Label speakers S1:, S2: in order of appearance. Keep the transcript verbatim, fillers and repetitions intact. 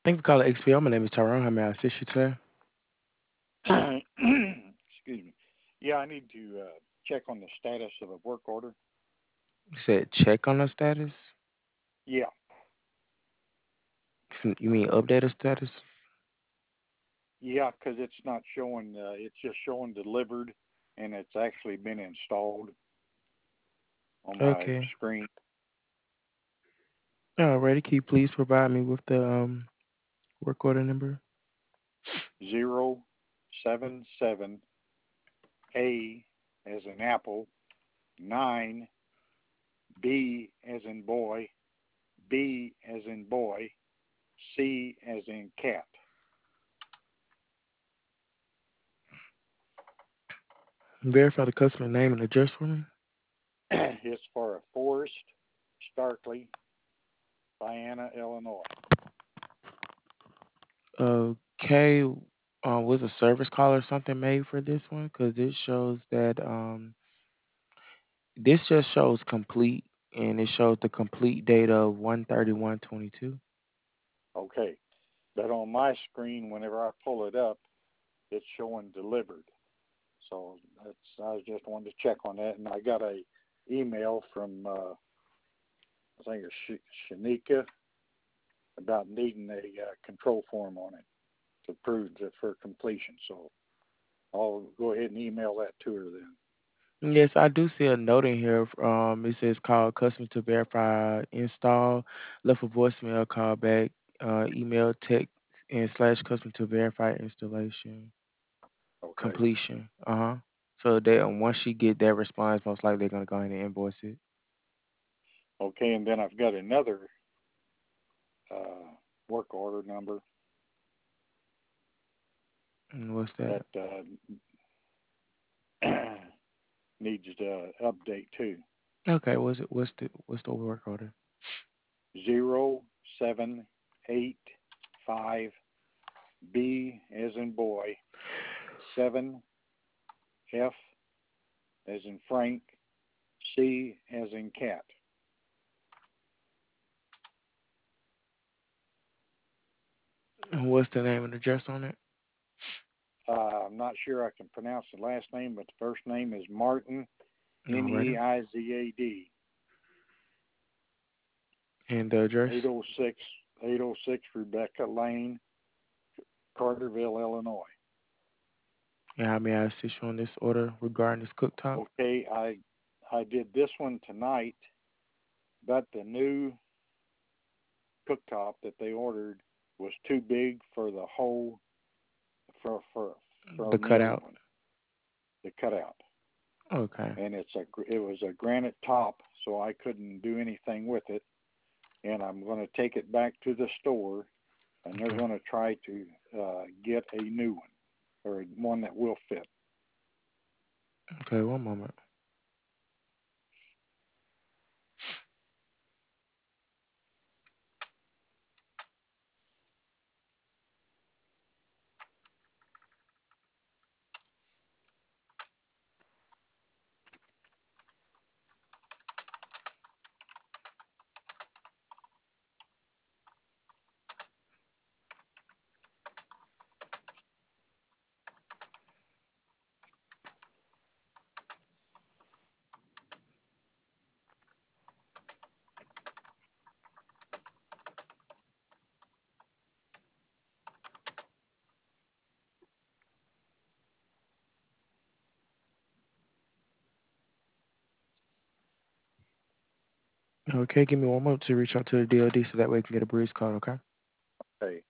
S1: Thank you for calling X P O. My name is Tyrone. How may I assist you today?
S2: Excuse me. Yeah, I need to uh, check on the status of a work order.
S1: You said check on the status?
S2: Yeah,
S1: You mean update the status?
S2: yeah, because it's not showing. Uh, it's just showing delivered, and it's actually been installed on my
S1: Okay.
S2: screen.
S1: Alrighty. Can you please provide me with the um work order number?
S2: Zero seven seven A as in apple, nine B as in boy, B as in boy, C as in cat.
S1: Verify the customer name and address for me.
S2: It's for a Forest Starkley, Diana, Illinois.
S1: Okay. Um, was a service call or something made for this one? Because this shows that um this just shows complete, and it shows the complete date of one thirty one twenty two.
S2: Okay, but on my screen, whenever I pull it up, it's showing delivered. So that's I was just wanted to check on that, and I got a email from uh, I think it's Sh- Shanika about needing a uh, control form on it to prove that for completion. So I'll go ahead and email that to her then.
S1: Yes, I do see a note in here. Um, it says call customer to verify install, left a voicemail, call back, uh, email, text, and slash customer to verify installation
S2: Okay.
S1: completion. Uh huh. So they um, once she get that response, most likely they're gonna go ahead and invoice it.
S2: Okay, and then I've got another uh, work order number
S1: And what's that?
S2: that uh, needs to update too.
S1: Okay, what's it? What's the what's the work order?
S2: Zero seven eight five B as in boy, seven F as in Frank, C as in cat.
S1: And what's the name and address on it?
S2: Uh, I'm not sure I can pronounce the last name, but the first name is Martin, N E
S1: Alrighty.
S2: I Z A D,
S1: And the address.
S2: eight oh six, eight oh six Rebecca Lane, Carterville, Illinois.
S1: And how may I assist you on this order regarding this cooktop?
S2: Okay, I I did this one tonight, but the new cooktop that they ordered was too big for the whole for for
S1: The
S2: from the other
S1: cutout.
S2: one, the cutout.
S1: Okay.
S2: And it's a it was a granite top, so I couldn't do anything with it. And I'm going to take it back to the store, and they're
S1: Okay.
S2: going to try to uh, get a new one or one that will fit.
S1: Okay. One moment. Okay, give me one moment to reach out to the D O D so that way we can get a breeze card, okay?
S2: Okay.